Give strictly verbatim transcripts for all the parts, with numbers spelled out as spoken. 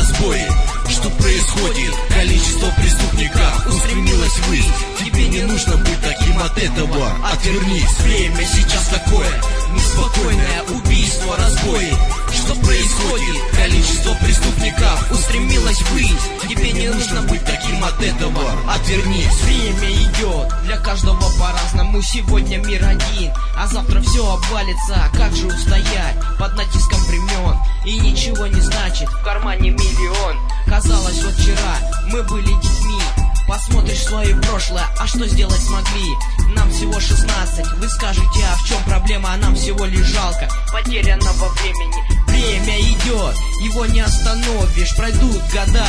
разбои. Что происходит? Количество преступников устремилось ввысь. Тебе не нужно быть таким, от этого отвернись. Время сейчас такое, неспокойное убийство, разбои. Что происходит? Количество преступников устремилось ввысь. Тебе не нужно быть таким, от этого отвернись. Время идет, для каждого по-разному. Сегодня мир один, а завтра все обвалится. Как же устоять под натиском времен? И ничего не значит, в кармане миллион. Казалось, вот вчера мы были детьми. Посмотришь в свое прошлое, а что сделать смогли? Нам всего шестнадцать, вы скажете, а в чем проблема? А нам всего лишь жалко потерянного времени. Время идет, его не остановишь, пройдут года.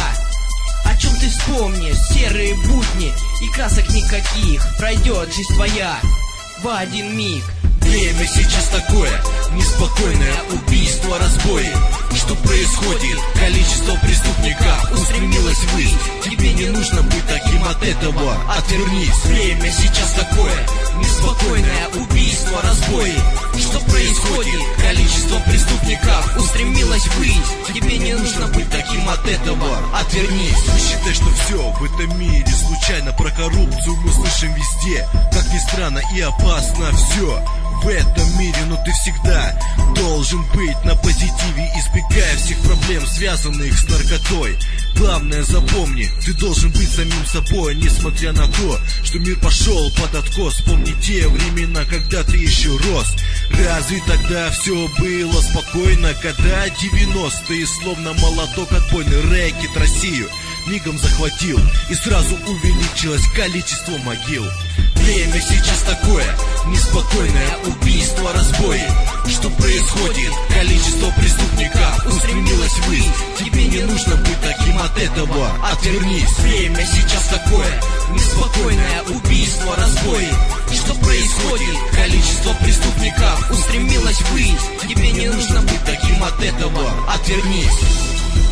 О чем ты вспомнишь? Серые будни и красок никаких. Пройдет жизнь твоя в один миг. Время сейчас такое, неспокойное убийство, разбои. Что происходит? Количество преступников устремилось ввысь. Тебе не нужно быть таким, от этого отвернись. Время сейчас такое, неспокойное убийство, разбои. Что происходит? Количество преступников устремилось ввысь. Тебе не нужно быть таким, от этого отвернись. Не считай, что все в этом мире случайно. Про коррупцию мы слышим везде. Как ни странно и опасно все в этом мире, но ты всегда должен быть на позитиве, избегая всех проблем, связанных с наркотой. Главное запомни, ты должен быть самим собой, несмотря на то, что мир пошел под откос. Помни те времена, когда ты еще рос. Разве тогда все было спокойно, когда девяностые словно молоток отбойный рэкет Россию мигом захватил, и сразу увеличилось количество могил. Время сейчас такое, неспокойное убийство, разбои. Что происходит? Количество преступников устремилось ввысь. Тебе не нужно быть таким, от этого отвернись. Время сейчас такое, неспокойное убийство, разбои. Что происходит? Количество преступников устремилось ввысь. Тебе не нужно быть таким, от этого отвернись.